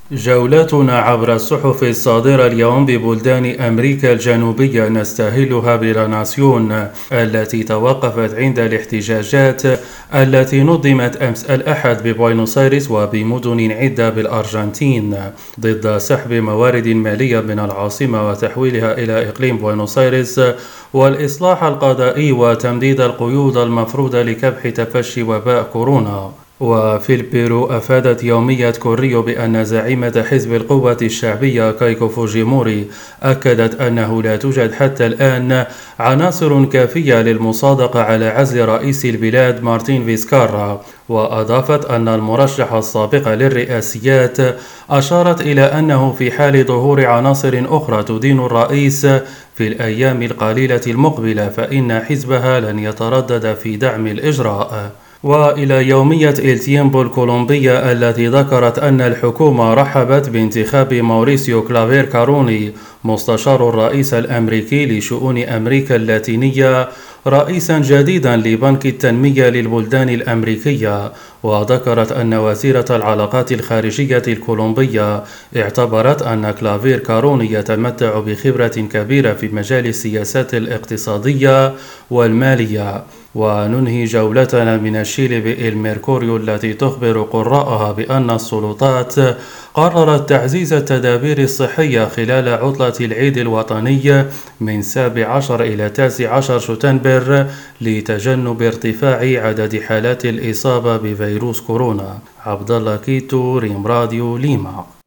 جولتنا عبر الصحف الصادرة اليوم ببلدان أمريكا الجنوبية نستهلها بلاناسيون التي توقفت عند الاحتجاجات التي نظمت أمس الأحد ببوينوس آيرس وبمدن عدة بالأرجنتين ضد سحب موارد مالية من العاصمة وتحويلها إلى إقليم بوينوس آيرس، والإصلاح القضائي وتمديد القيود المفروضة لكبح تفشي وباء كورونا. وفي البيرو أفادت يومية كوريو بأن زعيمة حزب القوة الشعبية كايكو فوجيموري أكدت أنه لا توجد حتى الآن عناصر كافية للمصادقة على عزل رئيس البلاد مارتين فيسكارا، وأضافت أن المرشحة السابقة للرئاسيات أشارت إلى أنه في حال ظهور عناصر أخرى تدين الرئيس في الأيام القليلة المقبلة فإن حزبها لن يتردد في دعم الإجراء. وإلى يومية إل تيمبو الكولومبية التي ذكرت أن الحكومة رحبت بانتخاب ماوريسيو كلافير كاروني مستشار الرئيس الأمريكي لشؤون أمريكا اللاتينية رئيسا جديدا لبنك التنمية للبلدان الأمريكية. وذكرت أن وزيرة العلاقات الخارجية الكولومبية اعتبرت أن كلافير كاروني يتمتع بخبرة كبيرة في مجال السياسات الاقتصادية والمالية. وننهي جولتنا من الشيلي بالميركوريو التي تخبر قراءها بأن السلطات قررت تعزيز التدابير الصحية خلال عطلة العيد الوطني من 17 إلى 19 شتنبر لتجنب ارتفاع عدد حالات الإصابة بفيروس كورونا. عبد الله كيتو، ريم راديو، ليما.